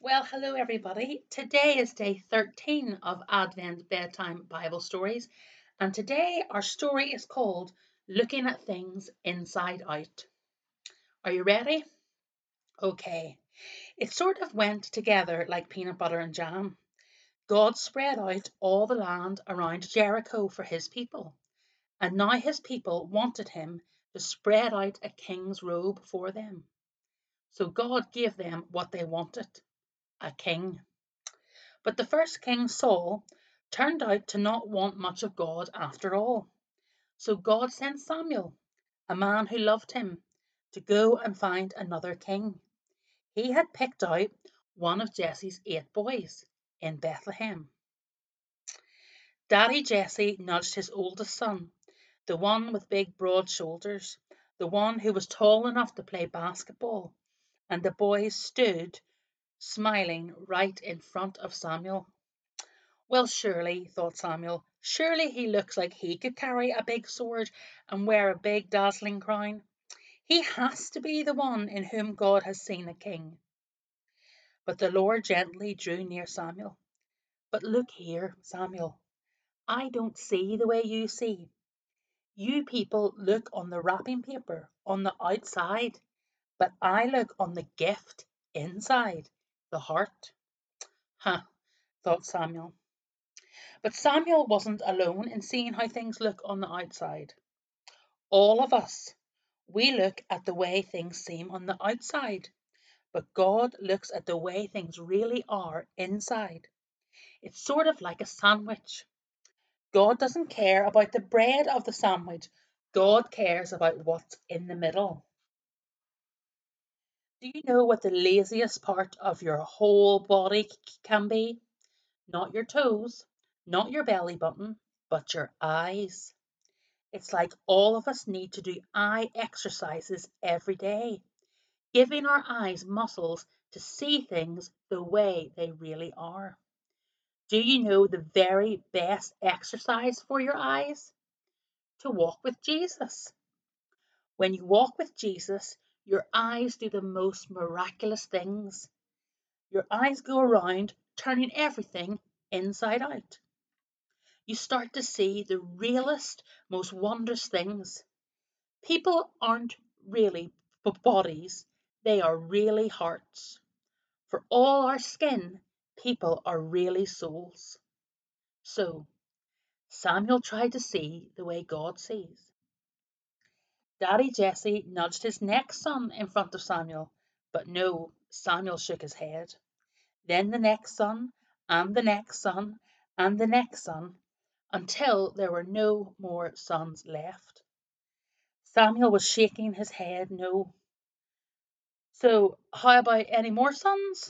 Well, hello everybody. Today is day 13 of Advent Bedtime Bible Stories, and today our story is called Looking at Things Inside Out. Are you ready? Okay. It sort of went together like peanut butter and jam. God spread out all the land around Jericho for his people, and now his people wanted him to spread out a king's robe for them. So God gave them what they wanted, a king. But the first king, Saul, turned out to not want much of God after all. So God sent Samuel, a man who loved him, to go and find another king. He had picked out one of Jesse's 8 boys in Bethlehem. Daddy Jesse nudged his oldest son, the one with big broad shoulders, the one who was tall enough to play basketball, and the boys stood smiling right in front of Samuel. Well, surely, thought Samuel, surely he looks like he could carry a big sword and wear a big dazzling crown. He has to be the one in whom God has seen a king. But the Lord gently drew near Samuel. But look here, Samuel, I don't see the way you see. You people look on the wrapping paper on the outside, but I look on the gift inside, the heart. Huh, thought Samuel. But Samuel wasn't alone in seeing how things look on the outside. All of us, we look at the way things seem on the outside, but God looks at the way things really are inside. It's sort of like a sandwich. God doesn't care about the bread of the sandwich. God cares about what's in the middle. Do you know what the laziest part of your whole body can be? Not your toes, not your belly button, but your eyes. It's like all of us need to do eye exercises every day, giving our eyes muscles to see things the way they really are. Do you know the very best exercise for your eyes? To walk with Jesus. When you walk with Jesus, your eyes do the most miraculous things. Your eyes go around turning everything inside out. You start to see the realest, most wondrous things. People aren't really bodies, they are really hearts. For all our skin, people are really souls. So, Samuel tried to see the way God sees. Daddy Jesse nudged his next son in front of Samuel, but no, Samuel shook his head. Then the next son, and the next son, and the next son, until there were no more sons left. Samuel was shaking his head no. So, how about any more sons?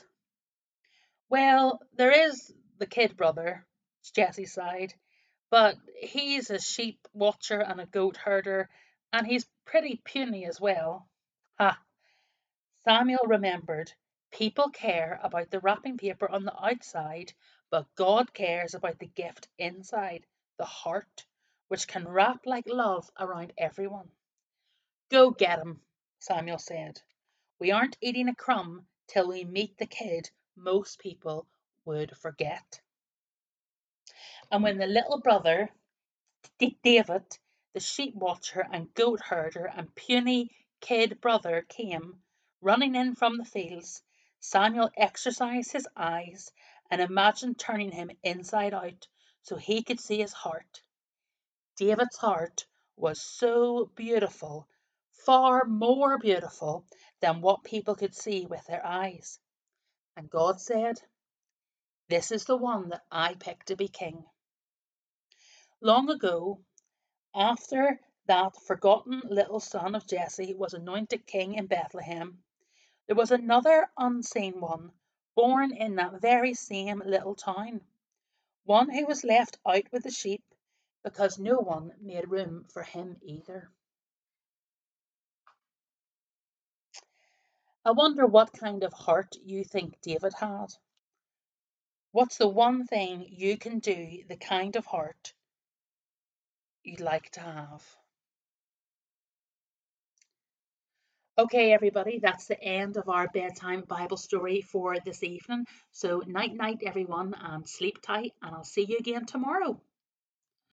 Well, there is the kid brother, Jesse sighed, but he's a sheep watcher and a goat herder, and he's pretty puny as well. Ha! Samuel remembered. People care about the wrapping paper on the outside, but God cares about the gift inside, the heart, which can wrap like love around everyone. Go get him, Samuel said. We aren't eating a crumb till we meet the kid most people would forget. And when the little brother, David, the sheep watcher and goat herder and puny kid brother came running in from the fields, Samuel exercised his eyes and imagined turning him inside out so he could see his heart. David's heart was so beautiful, far more beautiful than what people could see with their eyes. And God said, "This is the one that I picked to be king." Long ago, after that forgotten little son of Jesse was anointed king in Bethlehem, there was another unseen one born in that very same little town, one who was left out with the sheep because no one made room for him either. I wonder what kind of heart you think David had. What's the one thing you can do, the kind of heart you'd like to have? Okay, everybody, that's the end of our bedtime Bible story for this evening. So, night, night, everyone, and sleep tight, and I'll see you again tomorrow.